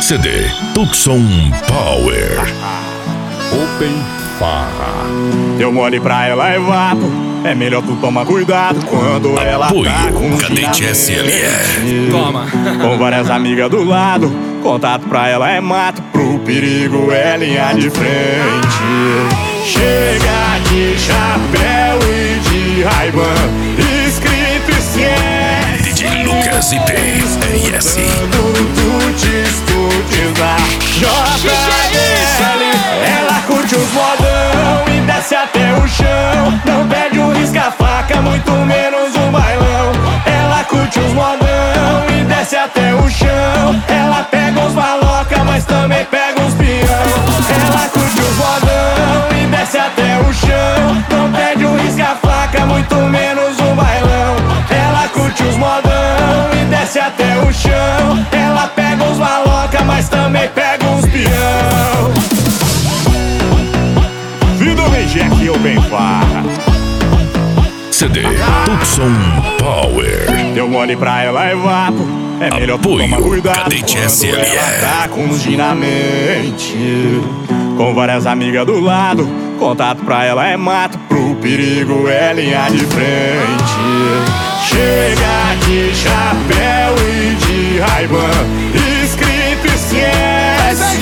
CD Tucson Power. Open Farra. Deu mole pra ela é vapo. É melhor tu tomar cuidado quando ela Apoio tá com Cadete SLE. Toma. Com várias amigas do lado. Contato pra ela é mato. Pro perigo é linha de frente. Chega de chapéu e de Ray-Ban, escrito e DJ Lucas IP RS. Tuts da JBL. Ela curte os modão e desce até o chão. Não pede um risca-faca, muito menos um bailão. Ela curte os modão e desce até o chão. Ela pega uns maloca, mas também pega uns peão. Ela curte os modão e desce até o chão. Não pede um risca-faca, muito menos um bailão. Ela curte os modão e desce até o chão. Ela pega uns maloca, mas também pega uns peão. Vindo Jack Open Farra. CD Tucson Power. Deu mole pra ela é vapo. É melhor tu Apoio tomar cuidado Cadete quando SLE. ela tá com os na mente. Com várias amigas do lado. Contato pra ela é mato. Pro perigo é linha de frente. Chega de chapéu e de Ray-Ban, escrito esquece.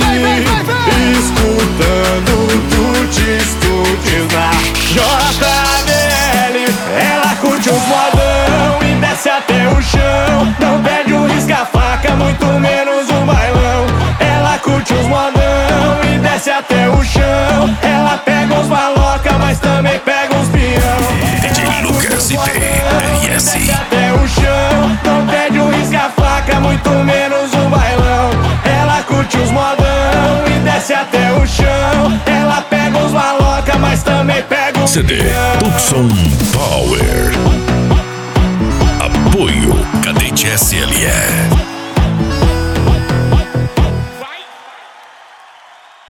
Escutando tuts na JBL. Ela curte os modão e desce até o chão. Não pede um risca-faca, muito menos um bailão. Ela curte os modão e desce até o chão. Ela pega uns maloca, mas também pega uns peão. DJ Lucas IP RS. Desce até o chão. Não pede um risca-faca, muito menos um bailão. Ela curte os modão e desce até o chão. Ela pega uns maloca, mas também pega uns CD peão. Tucson Power. Apoio Cadete SLE.